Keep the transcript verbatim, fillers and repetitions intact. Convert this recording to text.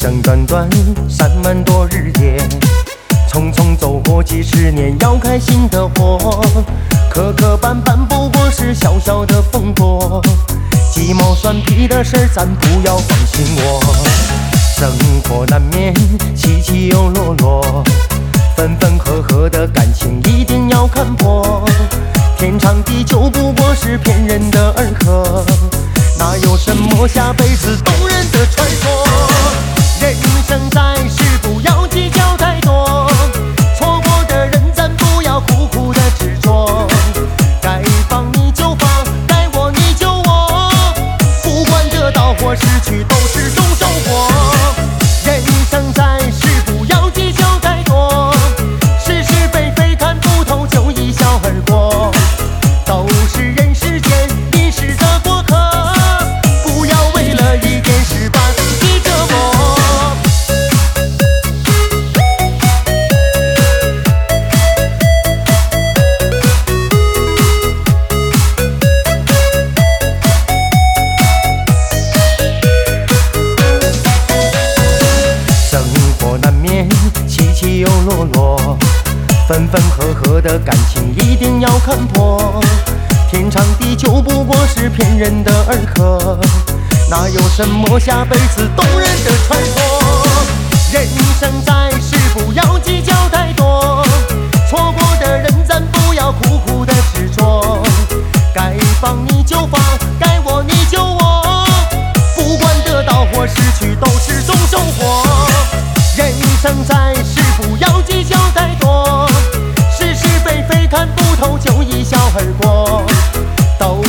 生短短，山满多日夜，匆匆走过几十年，要开心的活。磕磕绊绊不过是小小的风波，鸡毛蒜皮的事咱不要放心窝。生活难免起起又落落，分分合合的感情一定要看破。天长地久不过是骗人的儿歌，哪有什么下辈子动人的传说？人生在世不要计较太多，错过的人咱不要苦苦的执着。该放你就放，该我你就我，不管得到或失去都是种收获。人生在世不要计较太多，是是非非看不透就一笑而过。都是人世间一时的过客，不要为了一件事把自己折磨。生活难免起起又落落，分分合合的感情一定要看破。天长地久不过是骗人的儿歌，哪有什么下辈子动人的传说？人生在世不要计较太多，错过的人咱不要苦苦的执着。该放你就放，该我你就我，不管得到或失去都是种收获。人生在世不要计较太多，是是非非看不透就一笑而过。都